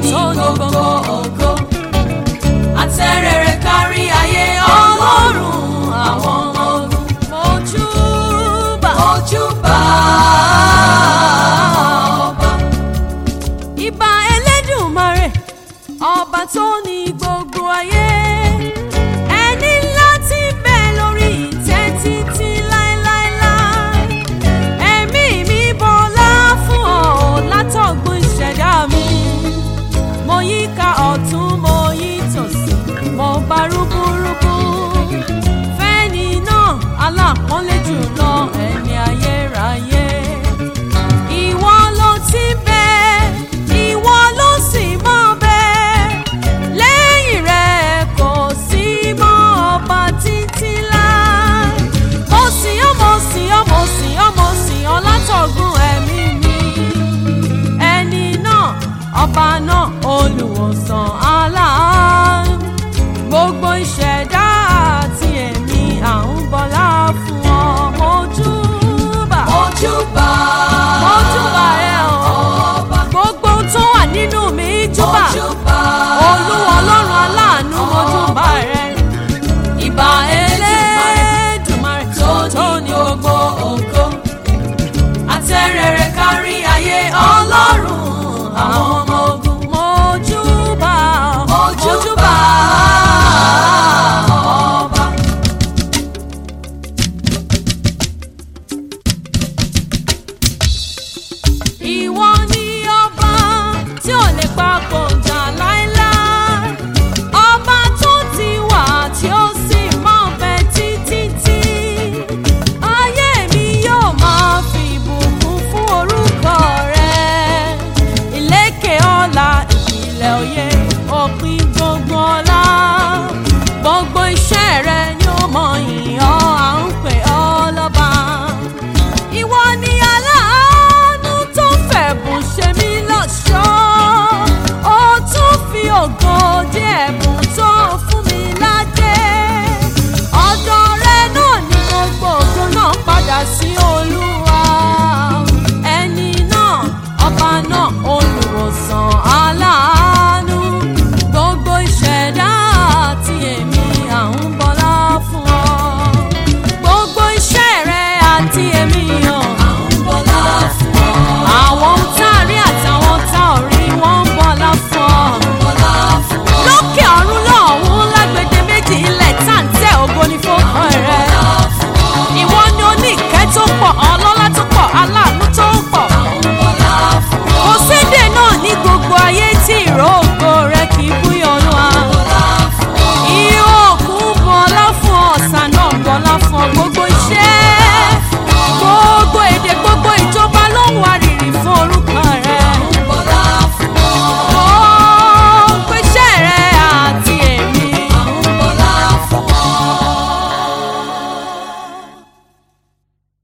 ní gbogbo ògo. Àtẹ̀rẹ̀rẹ̀ kárí ayé Ọlọ́run àwọn ọmọ ogun. Mojúbà ọba. Ìbà Elédùmarè ọba tó ní gbogbo ayé. Ẹni ńlá tí ń bẹ lórí ìtẹ́ títí láéláéláé. Ẹ̀mí mi bọlá fún ọ látọ̀gbun ìṣẹ̀dá mi. Mo yíká ọ̀tún mo yí tòsì mo bá rúbúrúbú. Fẹ́ni náà alápọ́nlé jùlọ ẹni ayérayé. Ìwọ ló ti bẹ, ìwọ ló sì máa bẹ. Lẹ́yìn rẹ̀ kò sí mọ́ ọba títí láé. Mo sìn ọ́, mo sìn ọ́, mo sìn ọ́, mo sìn ọ́ látọ̀gbun ẹ̀mí mi. Ẹni náà ọba náà olùwòsàn aláàánú. Gbogbo ìṣẹ̀dá àti ẹ̀mí à ń bọlá fún ọ. Mojúbà mojúbà ẹ ọba. Gbogbo tó wà nínú mi júbà. Olúwa ọlọ́run aláàánú mojúbà rẹ. Ìbà Elédùmarè tó ní gbogbo ògo. Àtẹ̀rẹ̀rẹ̀ kárí ayé Ọlọ́run àwọn ọmọ ogun. Mojúbà ọba. Ìwọ ni ọba tí ò lè papòdà láéláé. Ọba tó ti wà tí ó sì máa bẹ títí. Ayé mi yóò máa fi ìbùkún fún orúkọ rẹ. Ìlékè ọlá ìpìlẹ̀ òye òpin gbogbo ọlá. Gbogbo iṣẹ́ rẹ ni ó mọ yìn ọ́, à ń pè ọ́ lọ́ba. Ìwọ ni aláàánú tó fẹ̀bùn ṣe mí lọ́ṣọ̀ọ́. Ó tún fi ògo dé ẹ̀bùn tó fún mi ládé. Ọ̀dọ̀ rẹ náà ni gbogbo ògo náà padà sí o.